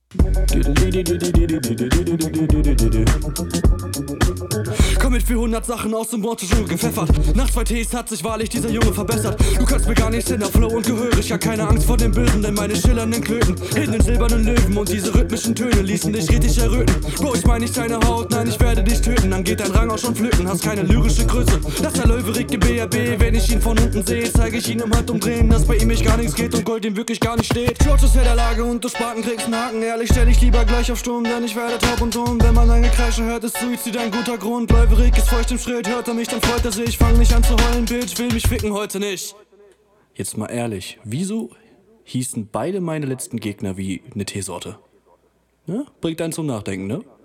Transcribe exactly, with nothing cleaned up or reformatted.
Komm mit vierhundert Sachen aus dem Montage gepfeffert. Nach zwei Tees hat sich wahrlich dieser Junge verbessert. Du kannst mir gar nichts in der Flow und Gehör. Ich hab keine Angst vor den Bösen, denn meine schillernden Klöten in den silbernen Löwen und diese rhythmischen Töne ließen dich richtig erröten. Bro, ich mein nicht deine Haut, nein, ich werde dich töten. Dann geht dein Rang auch schon flöten, hast keine lyrische Größe. Lass der Löwe regt den B R B, wenn ich ihn von unten sehe, zeige ich ihn im Handumdrehen, dass bei ihm echt gar nichts geht und Gold ihm wirklich gar nicht steht. George ist Herr der Lage und du Spaten kriegst einen Haken. Ehrlich stell ich lieber gleich auf Sturm, denn ich werde taub und dumm. Wenn man ein Gekreische hört, ist Suizid ein guter Grund. Löwerig ist feucht im Schritt, hört er mich, dann freut er sich. Fang nicht an zu heulen, Bitch, will mich ficken heute nicht. Jetzt mal ehrlich, wieso hießen beide meine letzten Gegner wie eine Teesorte? Ne? Bringt einen zum Nachdenken, ne?